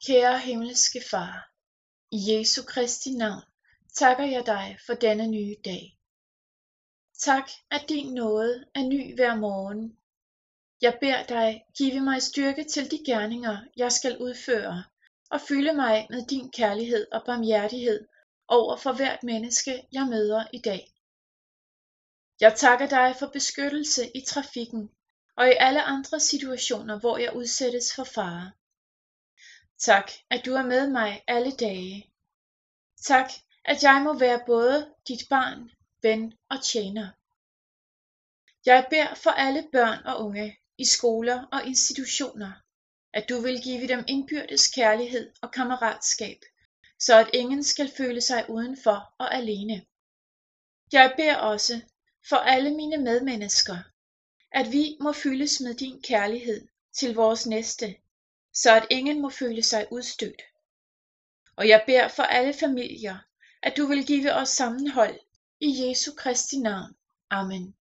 Kære himmelske Far, i Jesu Kristi navn takker jeg dig for denne nye dag. Tak, at din nåde er ny hver morgen. Jeg beder dig, give mig styrke til de gerninger, jeg skal udføre, og fylde mig med din kærlighed og barmhjertighed over for hvert menneske, jeg møder i dag. Jeg takker dig for beskyttelse i trafikken og i alle andre situationer, hvor jeg udsættes for fare. Tak, at du er med mig alle dage. Tak, at jeg må være både dit barn, ven og tjener. Jeg beder for alle børn og unge i skoler og institutioner, at du vil give dem indbyrdes kærlighed og kammeratskab, så at ingen skal føle sig udenfor og alene. Jeg beder også for alle mine medmennesker, at vi må fyldes med din kærlighed til vores næste, så at ingen må føle sig udstødt. Og jeg beder for alle familier, at du vil give os sammenhold i Jesu Kristi navn. Amen.